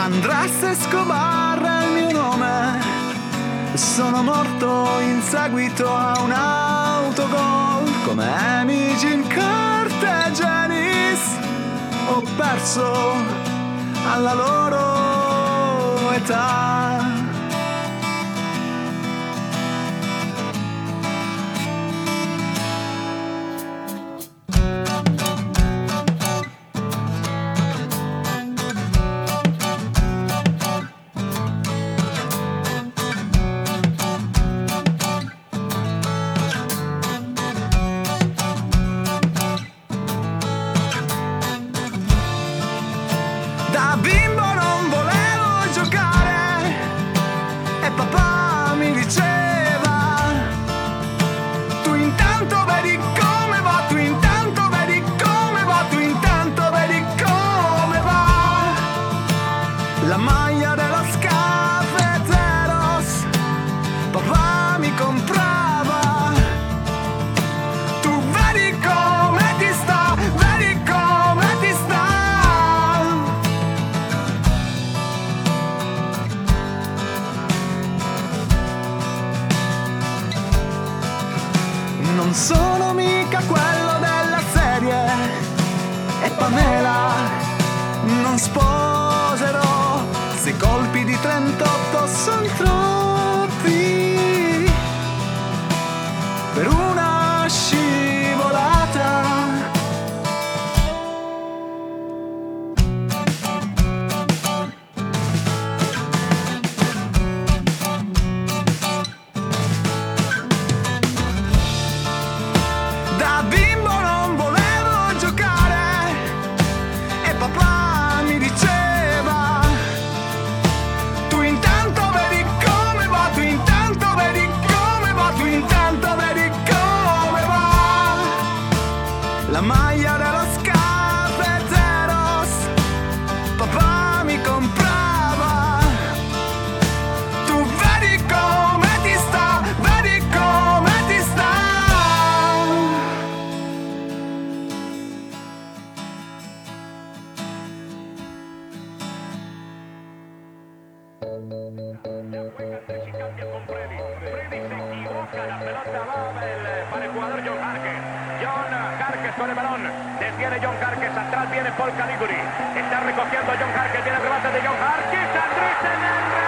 Andrés Escobar è il mio nome, sono morto in seguito a un autogol. Come amici in Cartagenis ho perso alla loro età. Da bimbo non volevo giocare e papà mi diceva: tu intanto vedi come va, tu intanto vedi come va, tu intanto vedi come va. La maglia dello Scafeteros papà mi comprava. Tu vedi come ti sta, vedi come ti sta. Non sono mica quello della serie e Pamela non sposerò. Se colpi di 38 sono troppi per una scivolata. Da bimbo non volevo giocare e papà mi diceva: tu intanto vedi come va, tu intanto vedi come va, tu intanto vedi come va. La maglia dello Scafeteros papà mi comprava. Tu vedi come ti sta, vedi come ti sta. Juega Andrés y cambia con Freddy. Freddy se equivoca, la pelota va para el jugador John Harkes. John Harkes con el balón. Detiene John Harkes, atrás viene Paul Caliguri. Está recogiendo John Harkes, tiene el remate de John Harkes. Andrés en el